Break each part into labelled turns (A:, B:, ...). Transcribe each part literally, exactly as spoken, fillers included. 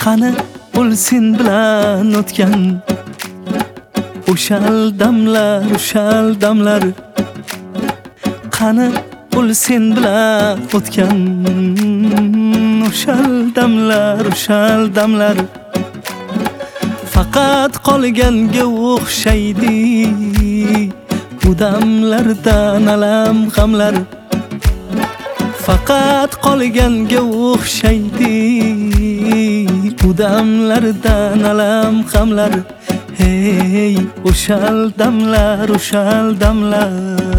A: Qani o'lsin bilan o'tgan o'shal damlar, o'shal damlar. Qani o'lsin bilan o'tgan o'shal damlar, o'shal damlar. Faqat qolganga o'xshaydi bu damlardan alam g'amlar. Faqat qolganga o'xshaydi bu damlardan alam g'amlar. Hey, o'shal damlar, o'shal damlar.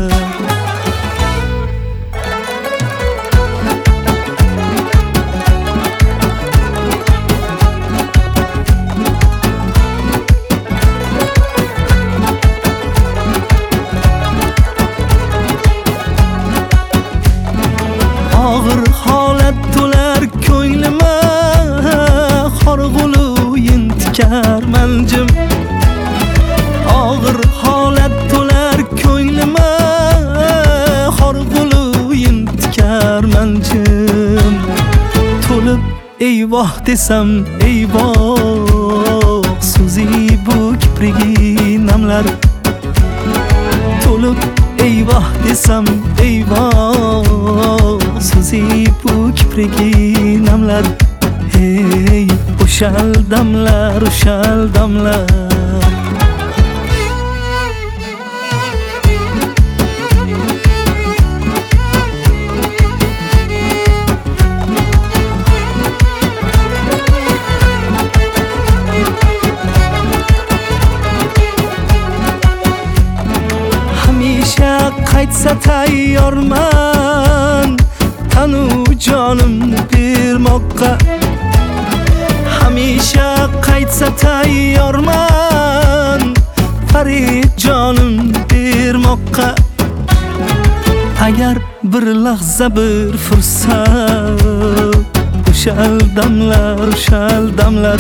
A: Og'ir holat to'lar ko'nglima, qorg'ulu intikar manjim. Og'ir holat to'lar ko'nglima, qorg'ulu intikar manjim. To'lib eyvoh desam eyvoh, so'zi bu kiprigi namlar. To'lib eyvoh desam eyvoh, so'zi bu kiprigi namlar. Hey, o'shal damlar, o'shal damlar. Hamisha qaytsa tayyorman tanu jonimni bermoqqa. Hamisha qaytsa tayyorman farid jonimni bermoqqa. Agar bir lahza bir fursat, o'shal damlar, o'shal damlar.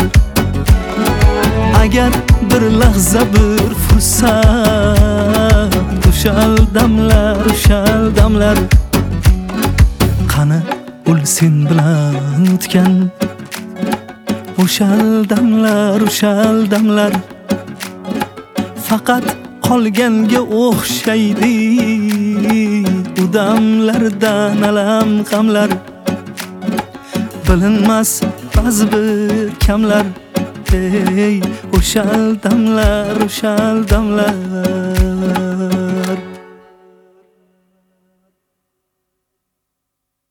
A: Agar bir lahza bir fursat, o'shal damlar, o'shal damlar. Qani o'lsin bilan o'tgan o'shal damlar, o'shal damlar. Faqat qolganga o'xshaydi u damlardan alam g'amlar. Bilinmas ba'zi bir kamlar. Hey, o'shal damlar, o'shal damlar.